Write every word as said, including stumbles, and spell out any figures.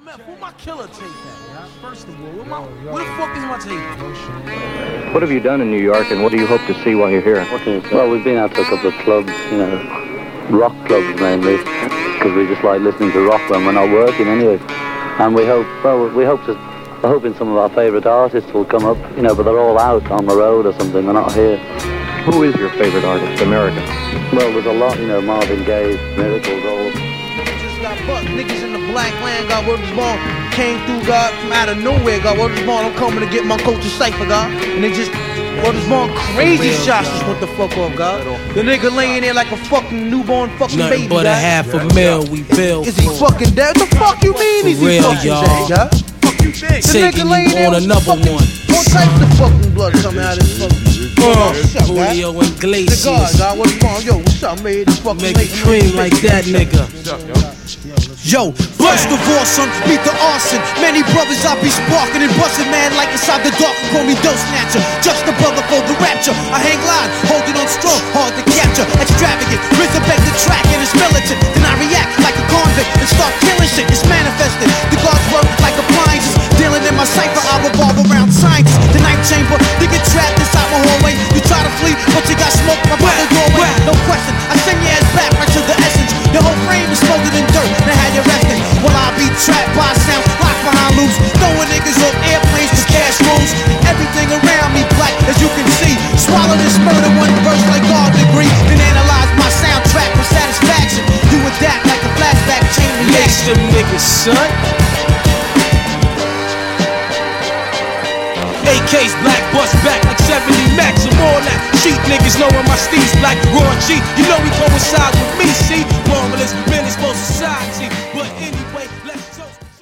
Where my killer tape at, yeah? First of all, where, my, where the fuck is my tape? What have you done in New York, and what do you hope to see while you're here? Okay, well, we've been out to a couple of clubs, you know, rock clubs mainly, because we just like listening to rock when we're not working anyway. And we hope, well, we hope to, we're hoping some of our favourite artists will come up, you know, but they're all out on the road or something, they're not here. Who is your favourite artist, American? Well, there's a lot, you know, Marvin Gaye, Miracles, all. Just got buck niggas in the black land, God, word was born. Came through, God, from out of nowhere, God, word was born. I'm coming to get my culture cipher, God. And they just, word was born, crazy shots just went the fuck off, God. The nigga laying there like a fucking newborn fucking Nothing baby, but God. a half a mil we build. Is he fucking dead? What the fuck you mean is he real, fucking y'all. dead, God? Fuck you think? The nigga Taking laying you there on with another fucking, one. All types of fucking blood coming out of his fucking. Uh, What's up, God? Julio The God, Iglesias. God, what's wrong? Yo, what's up, man? This fucking Make it cream like that, nigga. Yo, first of all, son, beat the arson. Many brothers I be sparking and busting, man, like inside the dark. Call me dope snatcher, just a brother for the rapture. I hang line, holding on strong, hard to capture. Extravagant, resurrect the track and it's militant. Then I react like a convict and start killing shit. It's manifested. The gods work like appliances. Dealing in my cipher, I revolve around science. The night chamber, they get trapped inside my hallway. You try to flee, but you got smoke right by the doorway. No question, I send your ass back right to the essence. Your whole frame is smothered in dirt. Now have you resting? Well, I be trapped by sounds, locked behind loops, throwing niggas off airplanes with cash rules. Everything around me black, as you can see. Swallow this murder one verse like God degree. Then analyze my soundtrack with satisfaction. You adapt like a flashback chain reaction. Them niggas, son. A Ks black bust back like seventy max or more that. Sheet niggas knowing my steez black raw G. You know we coincide with me, see? Marvelous, really supposed society, but in